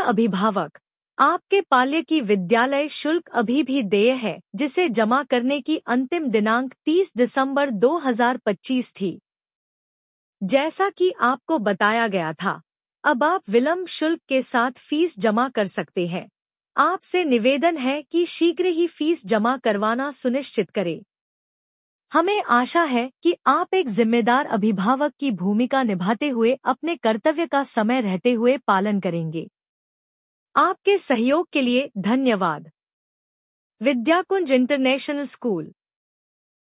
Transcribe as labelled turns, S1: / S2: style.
S1: अभिभावक, आपके पाल्य की विद्यालय शुल्क अभी भी देय है, जिसे जमा करने की अंतिम दिनांक 30 दिसंबर 2025 थी। जैसा कि आपको बताया गया था, अब आप विलंब शुल्क के साथ फीस जमा कर सकते हैं। आपसे निवेदन है कि शीघ्र ही फीस जमा करवाना सुनिश्चित करें। हमें आशा है कि आप एक जिम्मेदार अभिभावक की भूमिका निभाते हुए अपने कर्तव्य का समय रहते हुए पालन करेंगे। आपके सहयोग के लिए धन्यवाद। Vidyakunj international school.